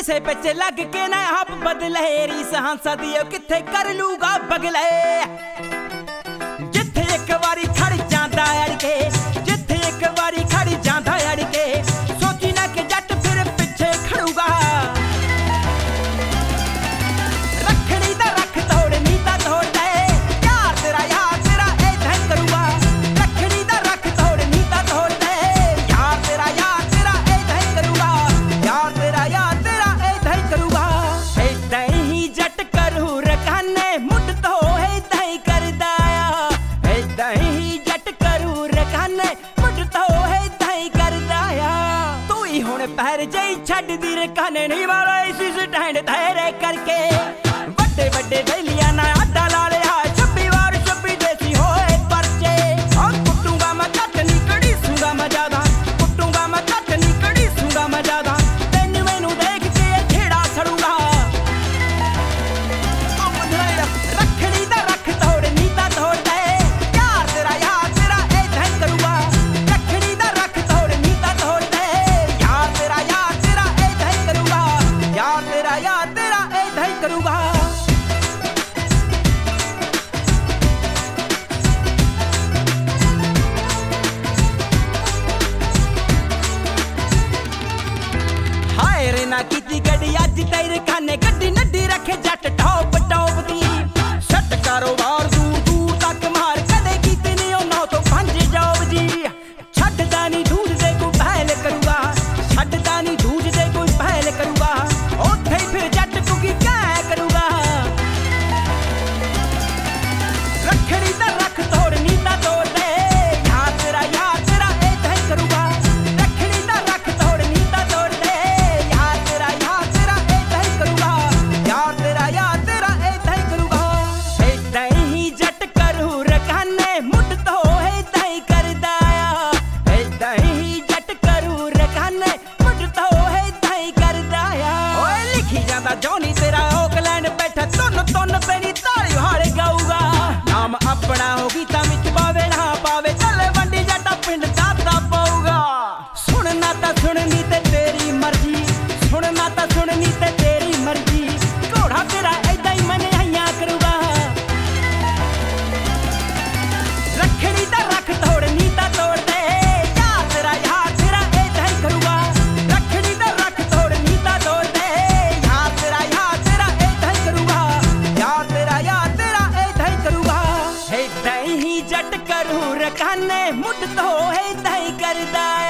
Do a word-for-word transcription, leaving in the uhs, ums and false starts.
किसे पिछे लग के ना आप बदले रीस हंसा दियो किथे कर लूगा बगले जिथे एक बारी खड़ जांदा अड़के जिथे एक बारी खड़ जांदा अड़के सोची ना कि जट फिर पिछे खड़ूगा रखड़ी दा रख तोड़ नी दा तोड़ दे यार तेरा यार तेरा ऐसा ही करूंगा रखड़ी दा रख तोड़ नी दा तोड़ दे यार तेरा यार तेरा ऐसा ही करूंगा यार तेरा यार तेरा ऐसा ही करूंगा ऐसा ही जट करू रकाने मुट तो ऐसा ही करदा ऐसा ही जट करू रकाने मुट तो ऐसा ही करदा तू ही हुण पैर जई छड्ड दी रकाने नहीं वाला इसी स्टैंड तेरे करके ਵੱਡੇ ਵੱਡੇ ਵੇਲੀਆਂ ਨਾ ਆਡਾ ਲਾ ਲਿਆ ਛੱਬੀ ਵਾਰ ਛੱਬੀ ਦੇਸੀ ਹੋਏ ਪਰਚੇ ਆ ਕੁੱਟੂਗਾ ਮੈਂ ਕੱਟ ਨਹੀਂ ਕੜੀ ਸੂਗਾ ਮੈਂ ਜ਼ਿਆਦਾ ਕੁੱਟੂਗਾ ਮੈਂ ਕੱਟ ਨਹੀਂ ਕੜੀ ਸੂਗਾ ਮੈਂ ਜ਼ਿਆਦਾ ਤੈਨੂੰ ਮੈਨੂੰ ਦੇਖ ਕੇ ਇਹ ਛੇੜਾ ਛੜੂਗਾ ਰੱਖੜੀ ਦਾ ਰੱਖ ਤੋੜ ਨੀ ਤਾਂ ਤੋੜ ਦੇ ਯਾਰ ਤੇਰਾ ਯਾਰ ਤੇਰਾ ਐਦਾਂ ਹੀ ਕਰੂਗਾ ਰੱਖੜੀ ਦਾ ਰੱਖ ਤੋੜ ਨੀ ਤਾਂ ਤੋੜ ਦੇ ਯਾਰ ਤੇਰਾ ਯਾਰ ਤੇਰਾ ਐਦਾਂ ਹੀ ਕਰੂਗਾ ਯਾਰ ਤੇਰਾ ਯਾਰ ਤੇਰਾ ਐਦਾਂ ਹੀ ਕਰੂਗਾ ना की गड्डी अज तेरे खाने गड्डी नड्डी रखे जट टॉप टॉप दी सट कारोबार दूर दूर तक मार कदे कीती नहीं ओ नौ तो पंज जॉब जी छड्डदा नहीं दूध दे कोई पहल करूगा छड्डदा नहीं दूध दे कोई पहल करूगा ओथे फिर जट कुकी क्या करूगा रखड़ी दा रख तोड़ नी ता तोड़ दे यार तेरा यार तेरा ऐसा ही करूगा रखड़ी दा रख तोड़ नी ता तोड़ दे यार तेरा यार तेरा ऐसा ही करूगा यार तेरा यार तेरा ऐसा ही करूगा ऐसा ही जट करू रकाने मुट तो ऐसा ही करदा ऐसा ही जट करू रकाने मुट तो ऐसा ही करदा ओए लिखी जांदा जॉनी तेरा ओकलैंड बैठा तुन तुन तेरी ताली हारे गाऊगा नाम अपना होगी तां विच पावे ना पावे चले वंडी जटा पिंड दाता पाऊगा सुनना तां सुननी ते तेरी मर्जी सुनना तां सुननी ते तेरी मर्जी घोड़ा तेरा ऐदा ही मन आइयां करूगा रखड़ी दा रख तोड़ नी तां तोड़ दे यार तेरा यार तेरा ऐसा ही करूगा रखड़ी दा रख तोड़ नी तां तोड़ दे यार तेरा यार तेरा ऐसा ही करूगा यार तेरा यार तेरा ऐसा ही करूगा ऐसा ही जट करू रकाने मुट तो ऐसा ही करदा